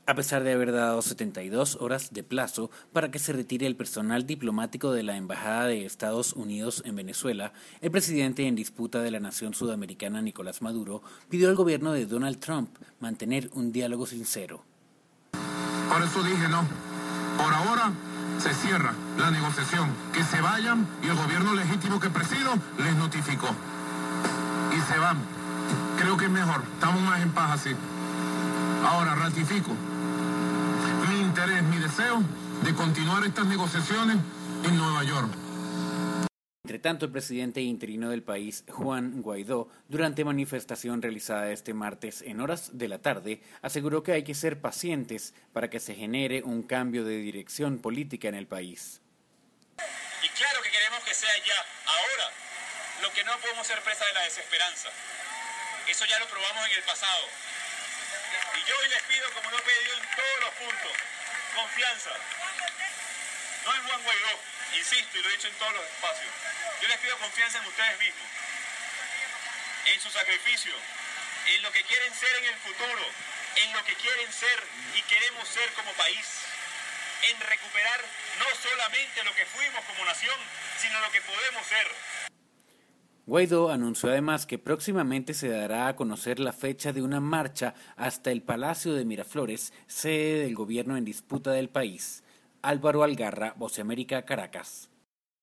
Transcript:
A pesar de haber dado 72 horas de plazo para que se retire el personal diplomático de la Embajada de Estados Unidos en Venezuela, el presidente en disputa de la nación sudamericana Nicolás Maduro pidió al gobierno de Donald Trump mantener un diálogo sincero. Por eso dije no. Por ahora se cierra la negociación. Que se vayan y el gobierno legítimo que presido les notificó. Y se van. Creo que es mejor. Estamos más en paz así. Ahora ratifico mi interés, mi deseo de continuar estas negociaciones en Nueva York. Entre tanto, el presidente interino del país, Juan Guaidó, durante manifestación realizada este martes en horas de la tarde, aseguró que hay que ser pacientes para que se genere un cambio de dirección política en el país. Y claro que queremos que sea ya, ahora. Lo que no podemos ser presa de la desesperanza. Eso ya lo probamos en el pasado. Y yo hoy les pido, como lo he pedido en todos los puntos, confianza. No en Juan Guaidó, insisto y lo he dicho en todos los espacios. Yo les pido confianza en ustedes mismos, en su sacrificio, en lo que quieren ser en el futuro, en lo que quieren ser y queremos ser como país, en recuperar no solamente lo que fuimos como nación, sino lo que podemos ser. Guaidó anunció además que próximamente se dará a conocer la fecha de una marcha hasta el Palacio de Miraflores, sede del gobierno en disputa del país. Álvaro Algarra, Voz de América, Caracas.